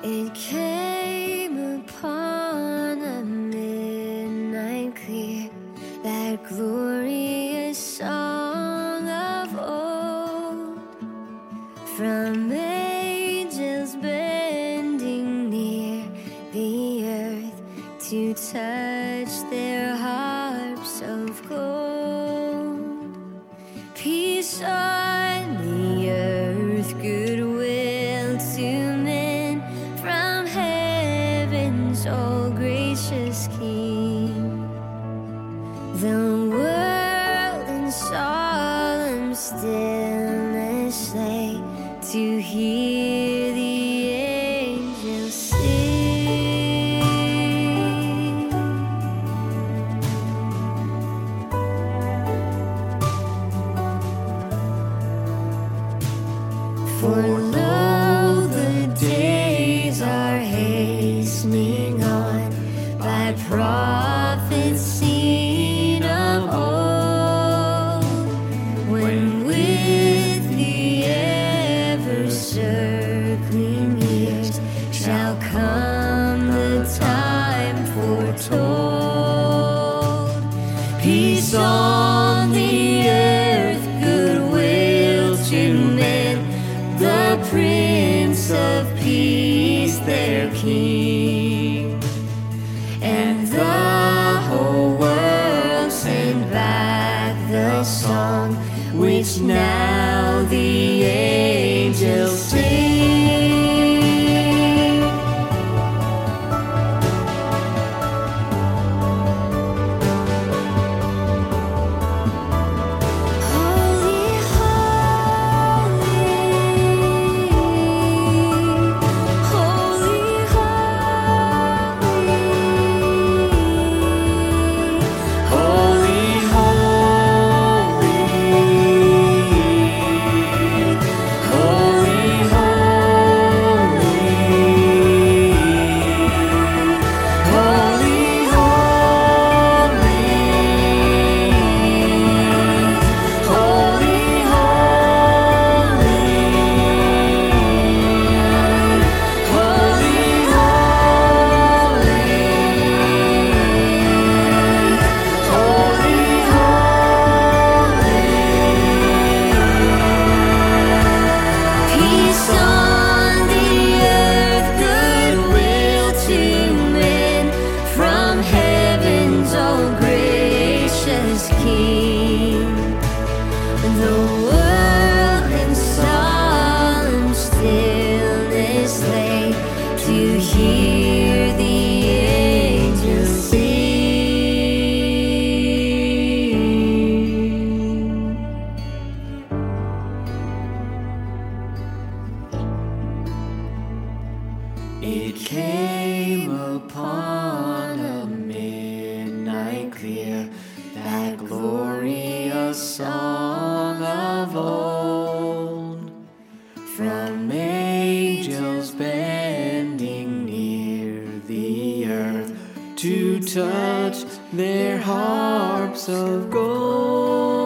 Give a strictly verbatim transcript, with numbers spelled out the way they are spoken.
It came upon a midnight clear, that glorious song of old, from angels bending near the earth to touch their harps of gold. Peace on the earth, goodwill to men, from heaven's all gracious King. The world in solemn stillness lay to hear the angels sing. For lo, the days are hastening on, by prophets seen of old, when with the ever-circling years shall come the time foretold. Peace on the earth, goodwill to men, the Prince of Peace, their King. And the whole world send back the song which now the angels sing. Holy, holy, holy, holy, holy, holy, Peace on the earth, goodwill to men, from heaven's all gracious King. The world in solemn stillness lay to hear the angels sing. It came upon a midnight clear, that glorious song of old, from angels bending near the earth to touch their harps of gold.